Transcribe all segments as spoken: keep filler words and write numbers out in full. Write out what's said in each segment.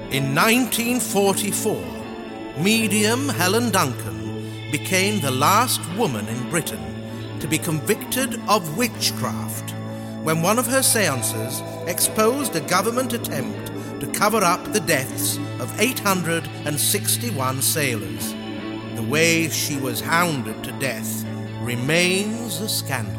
In nineteen forty-four, medium Helen Duncan became the last woman in Britain to be convicted of witchcraft when one of her seances exposed a government attempt to cover up the deaths of eight hundred sixty-one sailors. The way she was hounded to death remains a scandal.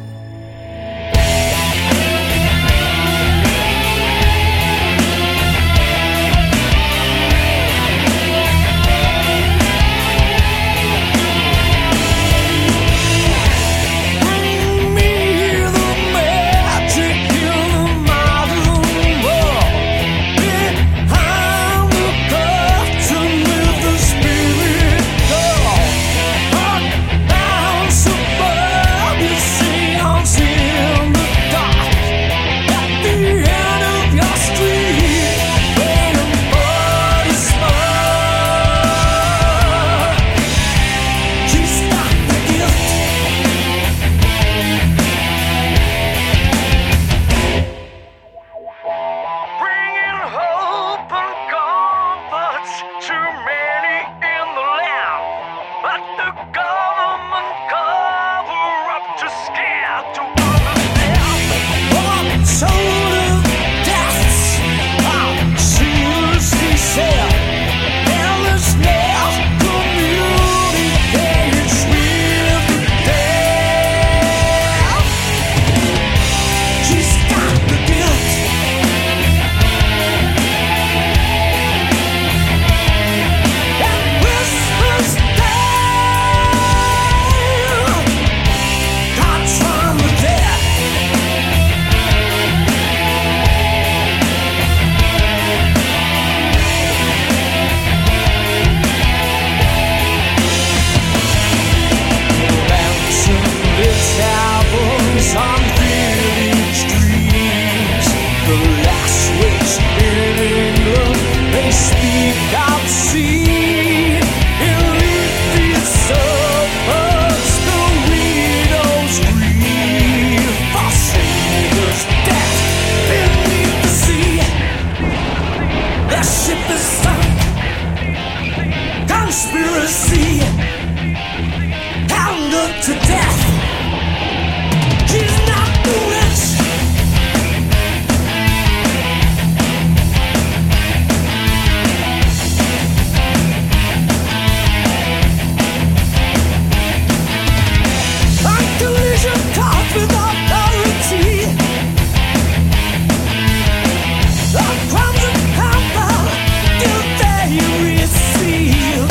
Conspiracy, hounded to death. She's not the witch. On collision caught with authority. On crimes of compound, guilt they receive.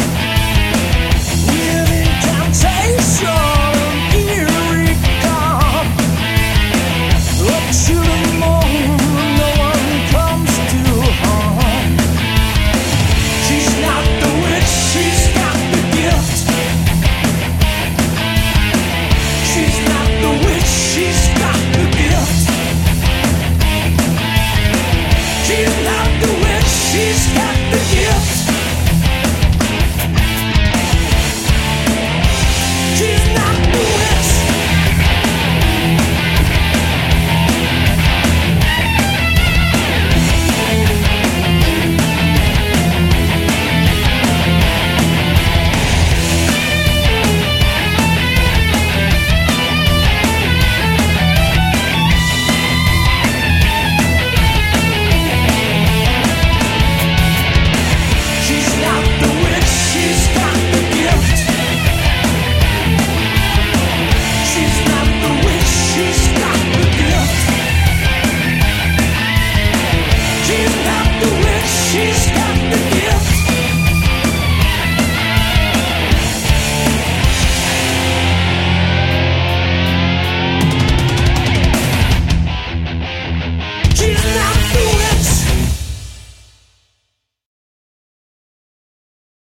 She's got